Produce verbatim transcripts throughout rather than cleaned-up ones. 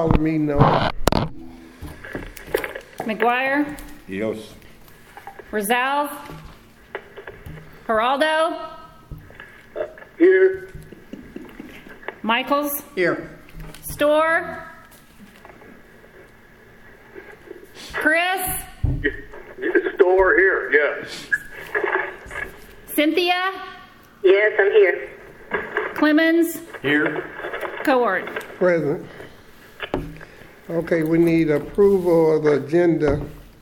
call the meeting over. McGuire, Yes. Rosales, Geraldo, Here. Michaels, Here. Store, Chris, Store here, yes. Cynthia, Yes, I'm here. Clemens, Here. Cohort. Present. Okay, we need approval of the agenda.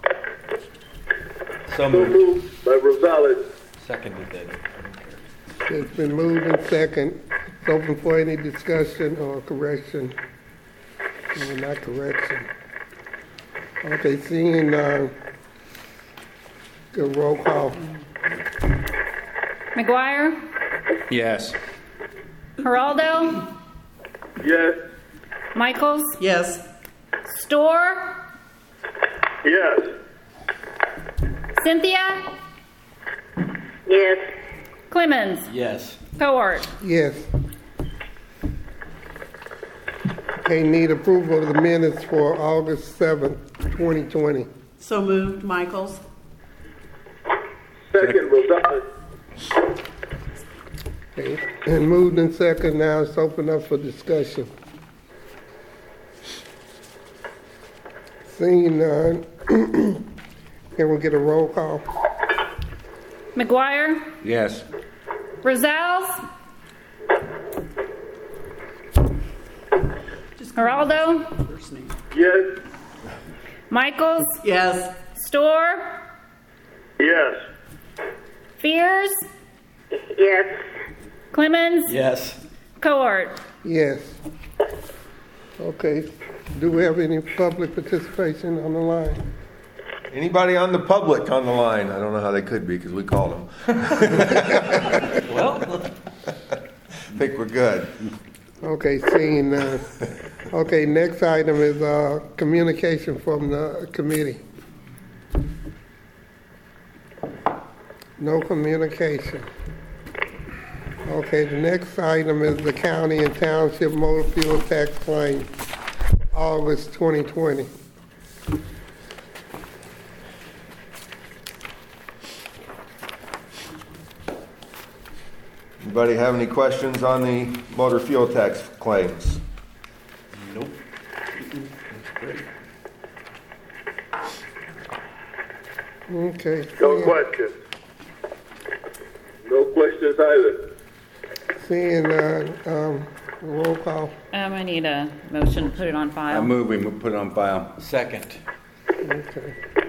So So moved. moved by Rosales. Seconded that. It's been moved in second. It's open for any discussion or correction. No, not correction. Okay, seeing, uh, good roll call. McGuire, Yes. Geraldo, Yes. Michaels, Yes. Store, Yes. Cynthia, Yes. Clemens, Yes. Cohort. Yes. Okay, need approval of the minutes for August seventh, twenty twenty. So moved, Michaels. Second, Rosales. Okay, and moved in second, now it's open up for discussion. Seeing none, can we get a roll call? McGuire, Yes. Rosales, Geraldo, First name. Yes. Michaels, Yes. Store, Yes. Fears, Yes. Clemens, Yes. Cohort. Yes. Okay, do we have any public participation on the line? Anybody on the public on the line? I don't know how they could be because we called them. Well, I think we're good. Okay, seeing none. Okay, next item is uh, communication from the committee. No communication. Okay, the next item is the county and township motor fuel tax claim, August twenty twenty. Anybody have any questions on the motor fuel tax claims? nope. Okay. No seeing- questions. No questions either. Seeing, uh, um, roll call. Um, I need a motion to put it on I file. move we put it on file. Second. Okay.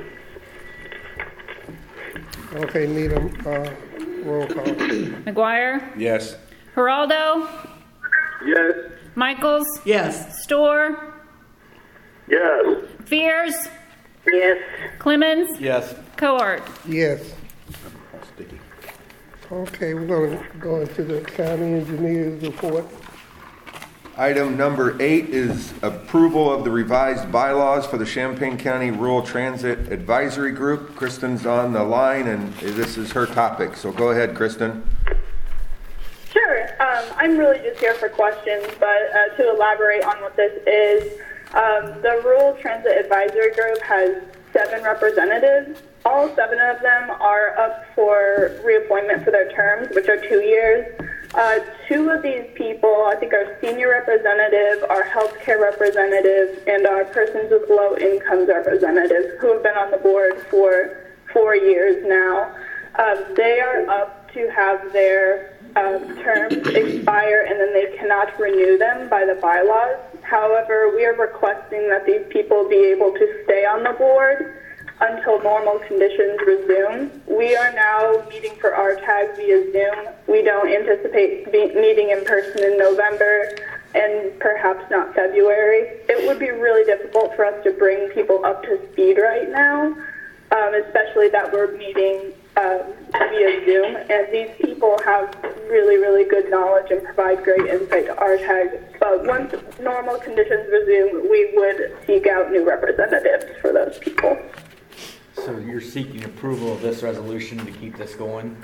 Okay, need a, uh, roll call. McGuire, Yes. Geraldo, Yes. Michaels, Yes. Store, Yes. Fears, Yes. Clemens, Yes. Cohort. Yes. Sticky. Okay, we're gonna go into the county engineer's report. Item number eight is approval of the revised bylaws for the Champaign County Rural Transit Advisory Group. Kristen's on the line, and this is her topic, so go ahead, Kristen. Sure. Um, I'm really just here for questions, but uh, to elaborate on what this is, um, the Rural Transit Advisory Group has seven representatives. All seven of them are up for reappointment for their terms, which are two years. Uh, two of these people, I think our senior representative, our healthcare representative, and our persons with low incomes representative, who have been on the board for four years now. Um, they are up to have their uh, terms expire, and then they cannot renew them by the bylaws. However, we are requesting that these people be able to stay on the board until normal conditions resume. We are now meeting for R TAG via Zoom. We don't anticipate be meeting in person in November and perhaps not February. It would be really difficult for us to bring people up to speed right now, um, especially that we're meeting um, via Zoom. And these people have really, really good knowledge and provide great insight to R TAG. But once normal conditions resume, we would seek out new representatives for those people. So you're seeking approval of this resolution to keep this going?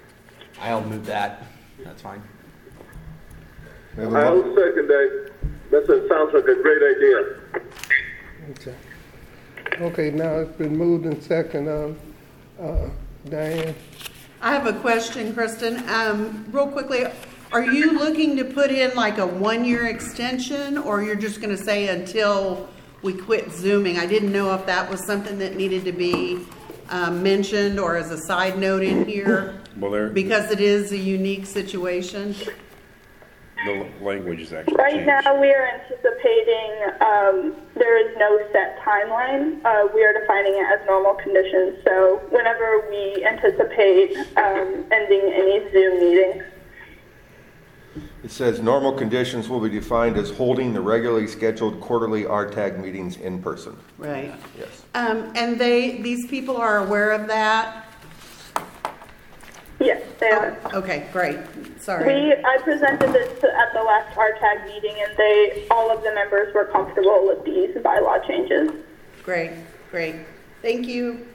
I'll move that. That's fine. We have a I'll mo- second that, That sounds like a great idea. Okay. Okay, now it's been moved in second. Um, uh, Diane? I have a question, Kristen. Um, real quickly, are you looking to put in like a one-year extension, or you're just going to say until we quit Zooming? I didn't know if that was something that needed to be um, mentioned or as a side note in here, Well, there, because it is a unique situation. the language is actually Right changed. now, we are anticipating um, there is no set timeline. Uh, we are defining it as normal conditions. So whenever we anticipate um, ending any Zoom meetings. It says normal conditions will be defined as holding the regularly scheduled quarterly R TAG meetings in person. Right. Yes. Um, and they, these people are aware of that? Yes, they are. Okay, great. Sorry. We, I presented this to, at the last R TAG meeting, and they, all of the members were comfortable with these bylaw changes. Great, great. Thank you.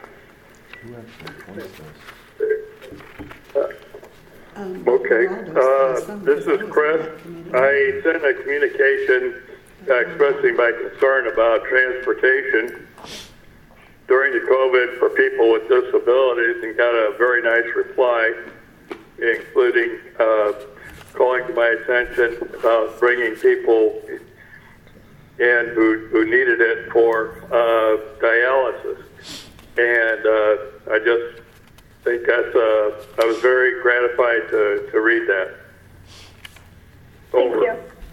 Um, Okay, Ronaldo's- uh, this is Chris. I sent a communication expressing my concern about transportation during the COVID for people with disabilities and got a very nice reply, including uh, calling to my attention about bringing people in who, who needed it for uh, dialysis. And uh, I just think that's, uh, I was very gratified to, to read that. Thank Over. you.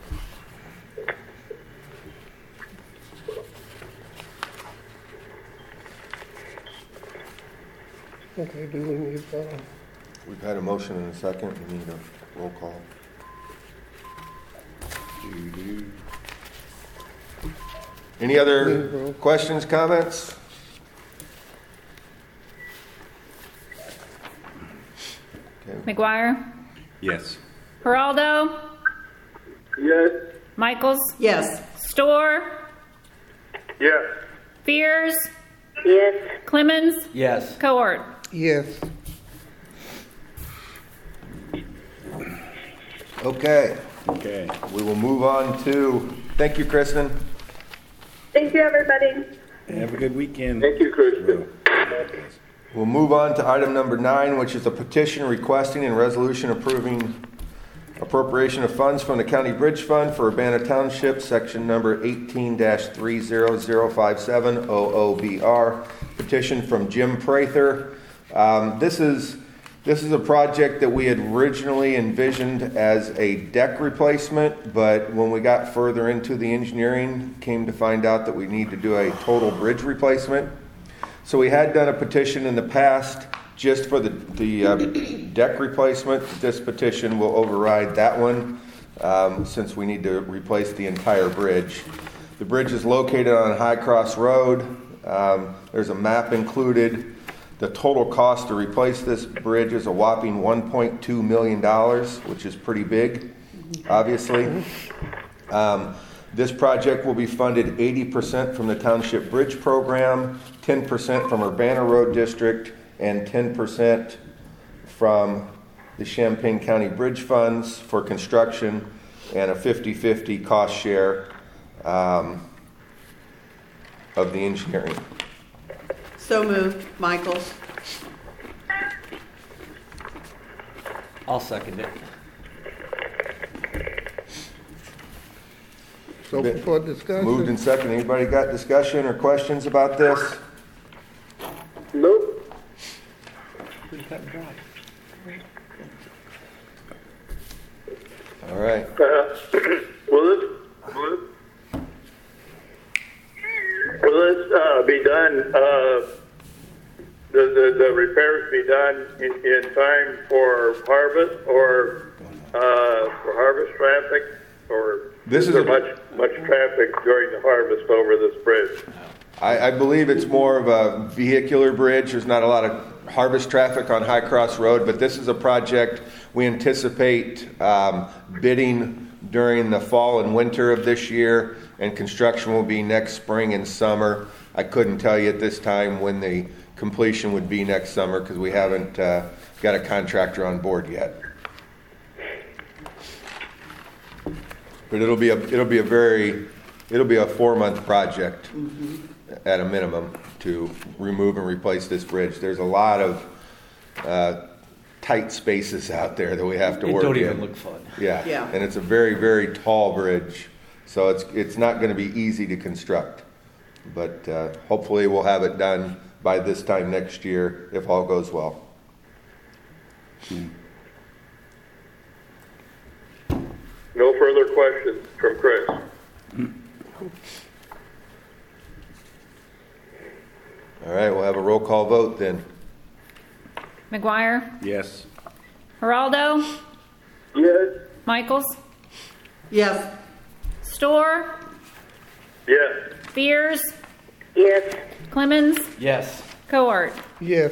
Okay, do we need, uh, We've had a motion and a second. We need a roll call. Any other questions, comments? Okay. McGuire? Yes. Geraldo? Yes. Michaels? Yes. Storr? Yes. Fears? Yes. Clemens? Yes. Court? yes. Okay, Okay. we will move on to, thank you, Kristen. Thank you, everybody. Have a good weekend. Thank you, Kristen. We'll move on to item number nine, which is a petition requesting and resolution approving appropriation of funds from the County Bridge Fund for Urbana Township, section number eighteen dash three zero zero five seven O O B R. Petition from Jim Prather. Um, this is This is a project that we had originally envisioned as a deck replacement, but when we got further into the engineering, came to find out that we need to do a total bridge replacement. So we had done a petition in the past just for the, the uh, deck replacement. This petition will override that one um, since we need to replace the entire bridge. The bridge is located on High Cross Road. Um, there's a map included. The total cost to replace this bridge is a whopping one point two million dollars, which is pretty big, obviously. Um, this project will be funded eighty percent from the Township Bridge Program, ten percent from Urbana Road District, and ten percent from the Champaign County Bridge Funds for construction, and a fifty-fifty cost share um, of the engineering. So moved. Michaels? I'll second it. So for discussion. Moved and second. Anybody got discussion or questions about this? Nope. All right. Uh, will this, will this, will this uh, be done, uh, the, the, the repairs be done in, in time for harvest or uh, for harvest traffic? Or This is there a- much, much traffic during the harvest over this bridge? I, I believe it's more of a vehicular bridge. There's not a lot of harvest traffic on High Cross Road, but this is a project we anticipate um, bidding during the fall and winter of this year, and construction will be next spring and summer. I couldn't tell you at this time when the completion would be next summer because we haven't uh, got a contractor on board yet. But it'll be a, it'll be a very, it'll be a four-month project at a minimum to remove and replace this bridge. There's a lot of uh, tight spaces out there that we have to It work don't in. even look fun. Yeah. Yeah. And it's a very, very tall bridge, so it's it's not going to be easy to construct. But uh, hopefully we'll have it done by this time next year if all goes well. No further questions from Chris. All right, we'll have a roll call vote then. McGuire, Yes. Geraldo, Yes. Michaels, Yes. Store, Yes. Fears, Yes. Clemens, Yes. Coart. Yes.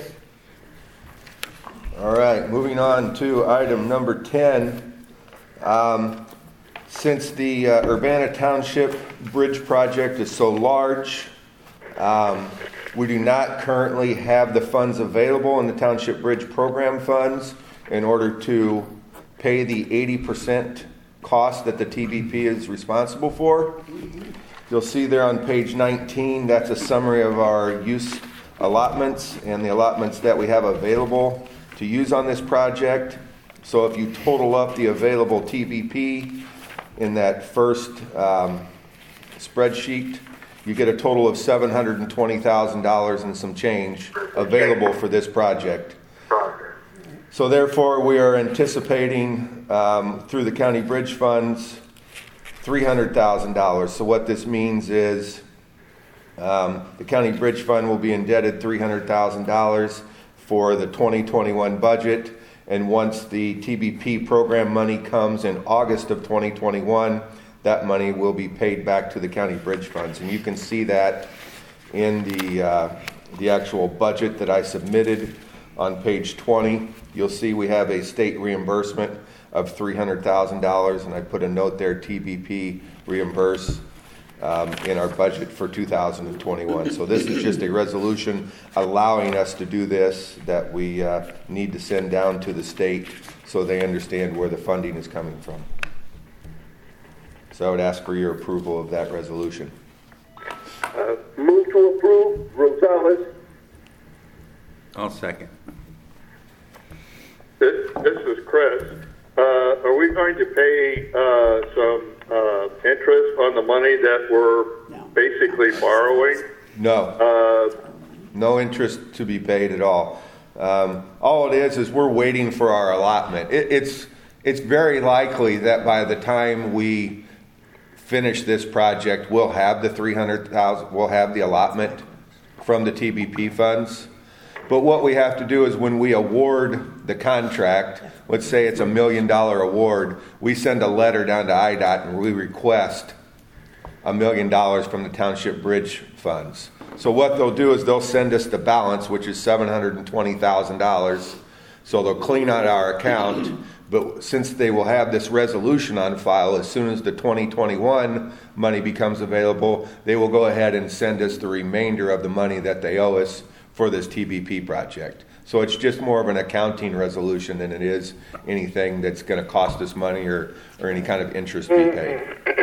All right, moving on to item number ten. Um, since the uh, Urbana Township Bridge project is so large, um, we do not currently have the funds available in the Township Bridge Program funds in order to pay the eighty percent cost that the T B P is responsible for. You'll see there on page nineteen, that's a summary of our use allotments and the allotments that we have available to use on this project. So if you total up the available T B P in that first um, spreadsheet, you get a total of seven hundred twenty thousand dollars and some change available for this project. So therefore, we are anticipating um, through the county bridge funds three hundred thousand dollars. So what this means is um, the county bridge fund will be indebted three hundred thousand dollars for the twenty twenty-one budget. And once the T B P program money comes in August of twenty twenty-one, that money will be paid back to the county bridge funds. And you can see that in the, uh, the actual budget that I submitted on page twenty. You'll see we have a state reimbursement of three hundred thousand dollars, and I put a note there, T B P reimburse um, in our budget for two thousand twenty-one. So this is just a resolution allowing us to do this that we uh, need to send down to the state so they understand where the funding is coming from. So I would ask for your approval of that resolution. Uh, move to approve. Rosales. I'll second. This, this is Chris. Uh, are we going to pay uh, some uh, interest on the money that we're No. basically borrowing? No. Uh, No interest to be paid at all. Um, all it is is we're waiting for our allotment. It, it's it's very likely that by the time we finish this project, we'll have the three hundred thousand. We'll have the allotment from the T B P funds. But what we have to do is when we award the contract, let's say it's a million dollar award, we send a letter down to I D O T and we request a million dollars from the township bridge funds. So what they'll do is they'll send us the balance, which is seven hundred twenty thousand dollars. So they'll clean out our account. But since they will have this resolution on file, as soon as the twenty twenty-one money becomes available, they will go ahead and send us the remainder of the money that they owe us for this T B P project. So it's just more of an accounting resolution than it is anything that's going to cost us money or, or any kind of interest be paid.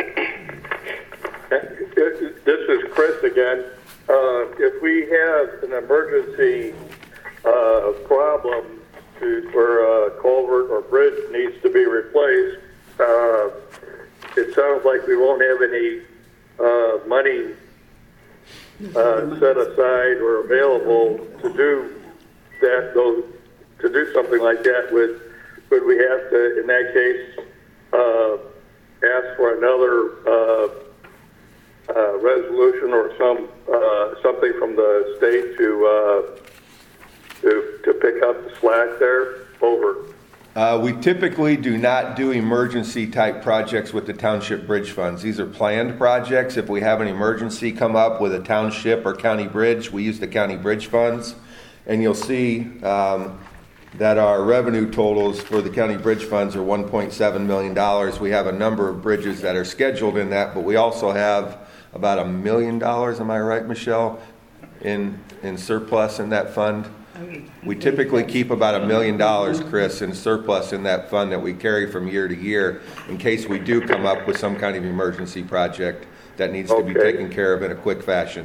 This is Chris again. Uh, if we have an emergency uh, problem to, where a culvert or bridge needs to be replaced, uh, it sounds like we won't have any uh, money uh, set aside or available to do that. Those to do something like that, would would we have to, in that case, uh, ask for another uh, uh, resolution or some uh, something from the state to uh, to to pick up the slack there? Over. Uh, we typically do not do emergency type projects with the township bridge funds. These are planned projects. If we have an emergency come up with a township or county bridge, we use the county bridge funds. And you'll see um, that our revenue totals for the county bridge funds are one point seven million dollars. We have a number of bridges that are scheduled in that, but we also have about a million dollars, am I right, Michelle, in, in surplus in that fund? I We typically keep about a million dollars, Chris, in surplus in that fund that we carry from year to year in case we do come up with some kind of emergency project that needs to be Okay. taken taken care of in a quick fashion.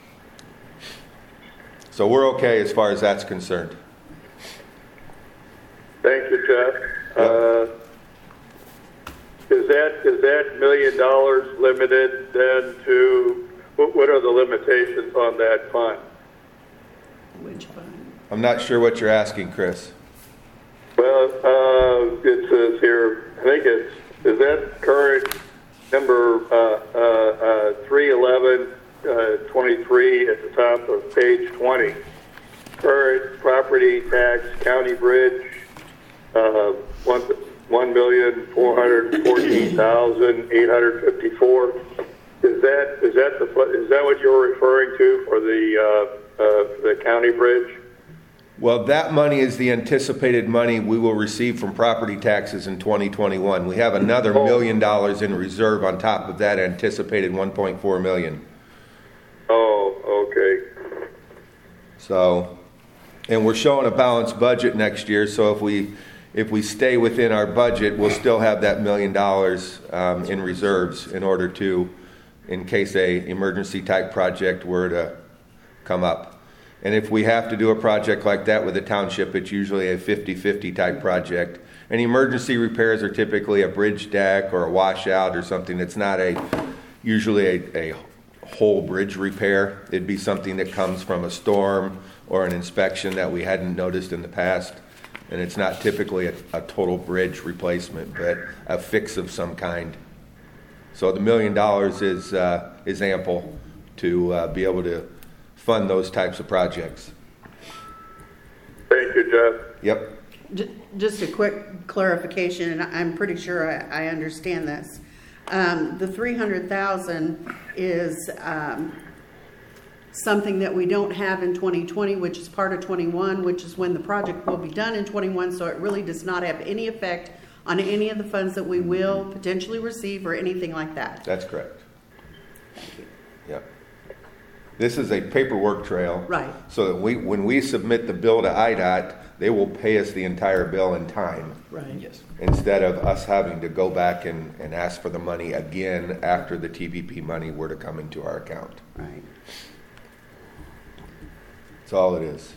So we're okay as far as that's concerned. Thank you, Jeff. Uh, is that is that million dollars limited then to what, what are the limitations on that fund? Which fund? I'm not sure what you're asking, Chris. Well, uh, it says here, I think it's, is that current number uh, uh, uh, three eleven twenty-three at the top of page twenty. Current property tax, county bridge, uh, one one million four hundred fourteen thousand eight hundred fifty-four. Is that is that the is that what you're referring to for the uh, uh, for the county bridge? Well, that money is the anticipated money we will receive from property taxes in twenty twenty-one. We have another Oh. million dollars in reserve on top of that anticipated one point four million. Oh, okay. So, and we're showing a balanced budget next year. So if we if we stay within our budget, we'll still have that million dollars um, in reserves in order to, in case a emergency type project were to come up. And if we have to do a project like that with the township, it's usually a fifty-fifty type project. And emergency repairs are typically a bridge deck or a washout or something. It's not a usually a, a whole bridge repair. It'd be something that comes from a storm or an inspection that we hadn't noticed in the past. And it's not typically a, a total bridge replacement, but a fix of some kind. So the million dollars is uh, is ample to uh, be able to fund those types of projects. Thank you, Jeff. Yep. J- Just a quick clarification, and I'm pretty sure I, I understand this. Um, the three hundred thousand is um, something that we don't have in twenty twenty, which is part of twenty-one, which is when the project will be done in twenty-one. So it really does not have any effect on any of the funds that we will potentially receive or anything like that. That's correct. Yep. This is a paperwork trail. Right. So that we, when we submit the bill to I D O T, they will pay us the entire bill in time. Right. Yes. Instead of us having to go back and, and ask for the money again after the T V P money were to come into our account. Right. That's all it is.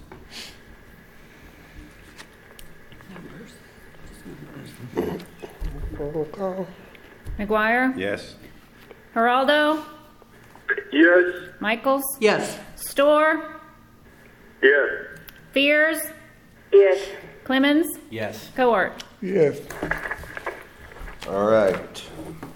Roll call. McGuire, Yes. Geraldo, Yes. Michaels, Yes. Store, Yes. Fears, Yes. Clemens, Yes. Court. Yes. All right.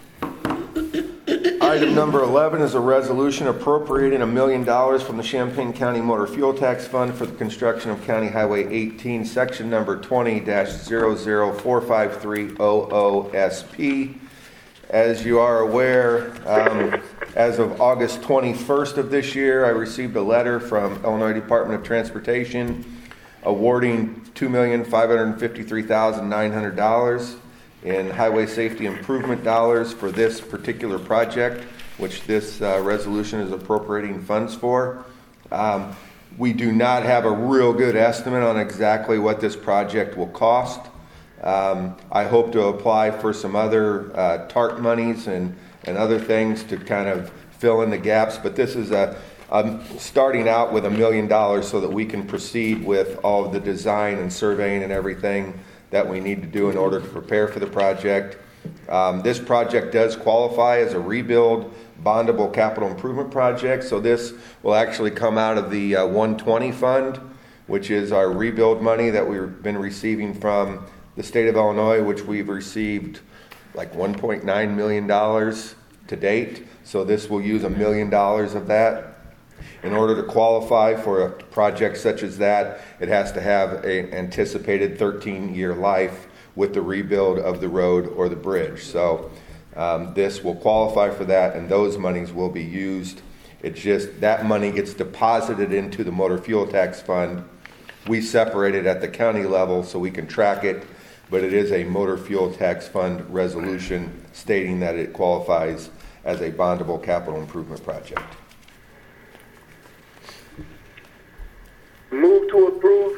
Item number eleven is a resolution appropriating a million dollars from the Champaign County Motor Fuel Tax Fund for the construction of County Highway eighteen, section number twenty dash zero zero four five three zero zero S P. As you are aware, um, as of August twenty-first of this year, I received a letter from Illinois Department of Transportation awarding two million five hundred fifty-three thousand nine hundred dollars in highway safety improvement dollars for this particular project, which this uh, resolution is appropriating funds for. Um, we do not have a real good estimate on exactly what this project will cost. Um, I hope to apply for some other uh, TARP monies and, and other things to kind of fill in the gaps, but this is a um, starting out with a million dollars so that we can proceed with all of the design and surveying and everything that we need to do in order to prepare for the project. Um, this project does qualify as a rebuild bondable capital improvement project, so this will actually come out of the uh, one twenty fund, which is our rebuild money that we've been receiving from the state of Illinois, which we've received like one point nine million dollars to date. So this will use a million dollars of that. In order to qualify for a project such as that, it has to have an anticipated thirteen-year life with the rebuild of the road or the bridge. So um, this will qualify for that, and those monies will be used. It's just that money gets deposited into the motor fuel tax fund. We separate it at the county level so we can track it, but it is a motor fuel tax fund resolution stating that it qualifies as a bondable capital improvement project. Move to approve.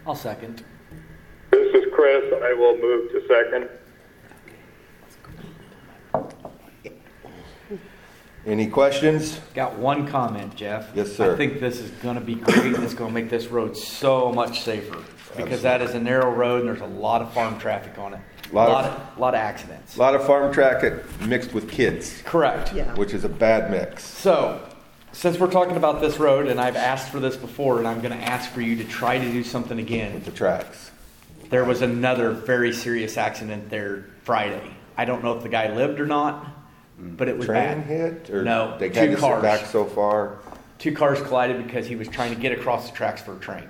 I'll second. This is Chris. I will move to second. Any questions? Got one comment, Jeff. Yes, sir. I think this is going to be great. It's going to make this road so much safer because that is a narrow road and there's a lot of farm traffic on it. A Lot lot, of- of, lot of accidents. A lot of farm traffic mixed with kids, Correct. Yeah. which is a bad mix. So, since we're talking about this road, and I've asked for this before, and I'm going to ask for you to try to do something again. With the tracks. There was another very serious accident there Friday. I don't know if the guy lived or not, but it was Train bad. hit? Or No, they two had to sit cars. back so far? Two cars collided because he was trying to get across the tracks for a train.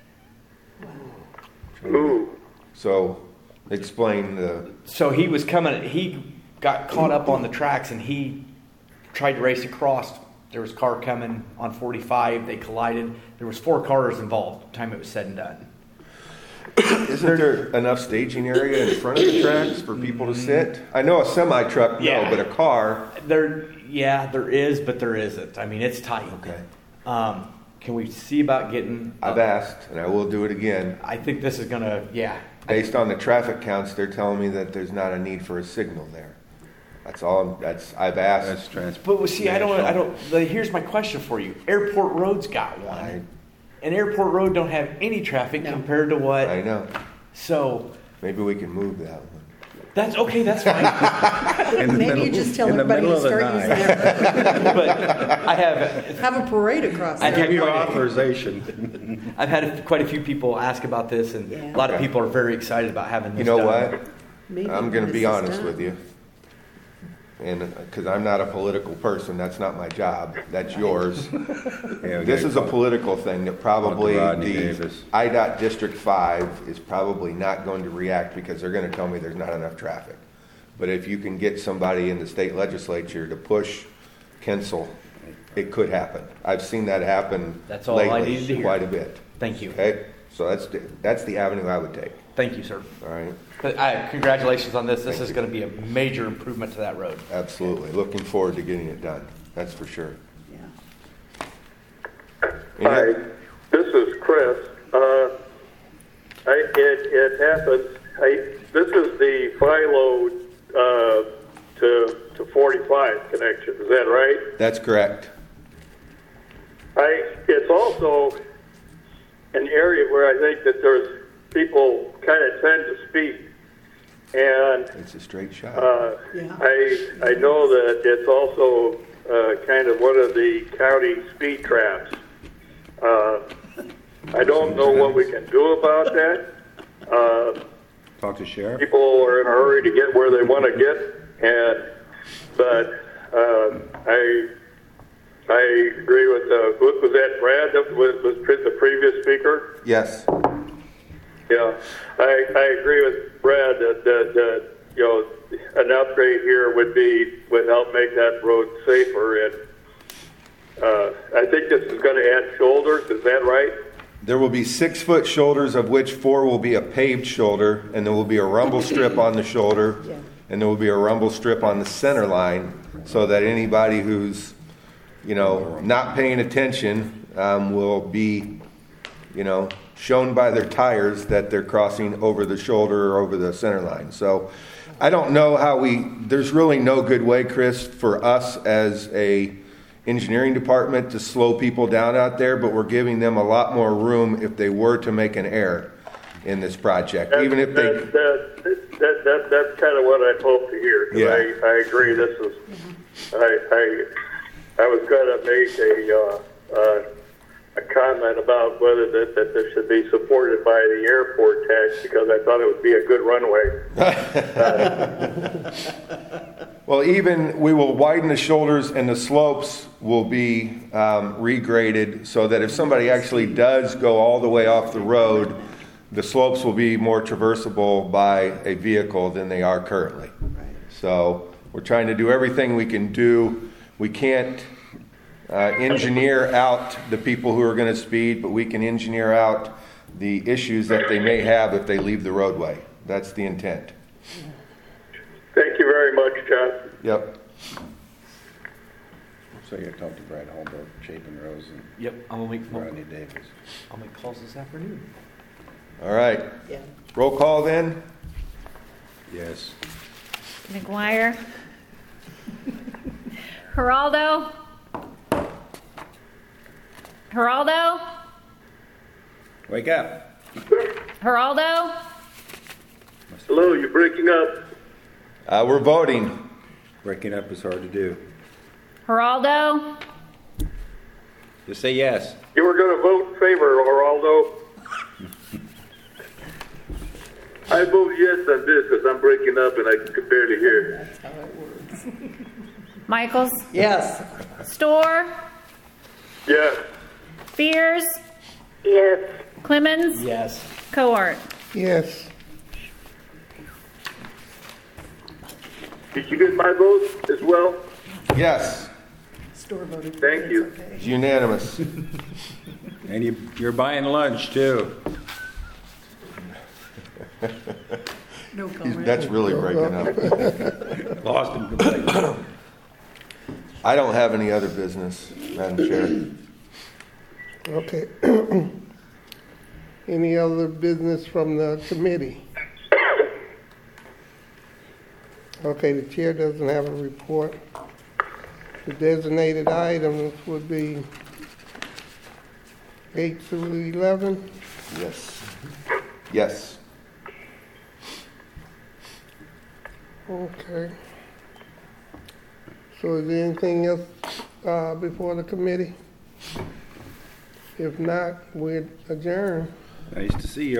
Ooh. So, explain the, So he was coming, he got caught up on the tracks and he tried to race across. There was a car coming on forty-five, they collided. There was four cars involved by the time it was said and done. isn't there enough staging area in front of the tracks for people to sit? I know a semi truck, no, Yeah. but a car. There, yeah, there is, but there isn't. I mean, it's tight. Okay. Um, can we see about getting? I've asked, and I will do it again. I think this is gonna, yeah. Based on the traffic counts, they're telling me that there's not a need for a signal there. That's all, I'm- that's, I've That's asked. transport. But well, see, I don't, I don't. the- Here's my question for you. Airport Road's got one, I, and Airport Road don't have any traffic No. compared to what. I know. So Maybe we can move that one. that's okay. That's fine. In the Maybe middle- you just tell in the everybody middle to of the start using night. that. But I have, Have a parade across I there. Give you quite a- authorization. I've had a, quite a few people ask about this, and Yeah. a lot of Okay. people are very excited about having this. You know done. what? Maybe I'm going to this be is honest done. with you. And, because I'm not a political person, that's not my job, that's yours. Yeah, we This gotta is a call- political thing that probably Talk to Rodney the Davis. I DOT District five is probably not going to react because they're going to tell me there's not enough traffic. But if you can get somebody in the state legislature to push Kensel, it could happen. I've seen that happen That's all I lately needed to hear. quite a bit. Thank you. Okay, so that's the, that's the avenue I would take. Thank you, sir. All right, But I, congratulations on this. This is going to be a major improvement to that road. absolutely. Looking forward to getting it done. That's for sure. Yeah. Any Hi, other- this is Chris. Uh, I, it, it happens, I, this is the Philo, uh, to, to forty-five connection, is that right? That's correct. I, it's also an area where I think that there's people kind of tend to speak. And It's a straight shot. uh, Yeah. I, I know that it's also uh, kind of one of the county speed traps. Uh, I don't know what we can do about that. Uh, Talk to sheriff. people are in a hurry to get where they want to get, and but uh, I I agree with uh, what was that Brad that was, was pre- the previous speaker? Yes. Yeah, I, I agree with Brad that, that, that you know an upgrade here would be would help make that road safer, and uh, I think this is going to add shoulders. Is that right? There will be six-foot shoulders, of which four will be a paved shoulder, and there will be a rumble strip on the shoulder, Yeah. and there will be a rumble strip on the center line, so that anybody who's, you know, not paying attention um, will be, you know, shown by their tires that they're crossing over the shoulder or over the center line. So I don't know how we, there's really no good way, Chris, for us as a engineering department to slow people down out there, but we're giving them a lot more room if they were to make an error in this project, even if they. that, that, that, that that's kind of what I hope to hear. 'Cause Yeah. I, I agree. This is I I I was going to make a uh, uh, a comment about whether that, that this should be supported by the airport tax because I thought it would be a good runway. Well, even we will widen the shoulders and the slopes will be um, regraded so that if somebody actually does go all the way off the road, the slopes will be more traversable by a vehicle than they are currently. So we're trying to do everything we can do. We can't uh, engineer out the people who are going to speed, but we can engineer out the issues that they may have if they leave the roadway. That's the intent. Thank you very much, John. Yep. So you talked to Brad Holbrook, Chapin Rose, and Yep, I'm gonna make Rodney Davis. I'll make calls this afternoon. All right. Yeah. Roll call then? Yes. McGuire. Geraldo. Geraldo. Wake up. Geraldo. Hello, you're breaking up. Uh, we're voting. Breaking up is hard to do. Geraldo. Just say yes. You were going to vote in favor, Geraldo. I vote yes on this because I'm breaking up and I can barely hear. That's how it works. Michaels. Yes. Store. Yes. Fears. Yes. Clemens. Yes. Coart. Yes. Did you get my vote as well? Yes. Store voted. Thank It's you. okay. It's unanimous. And you, you're buying lunch too. No He's- comment. That's really breaking up. Lost him completely. I don't have any other business, Madam Chair. Okay. Any other business from the committee? Okay, the chair doesn't have a report. The designated items would be eight through eleven. Yes. Yes. Okay. So is there anything else uh, before the committee? If not, we'd adjourn. Nice to see you.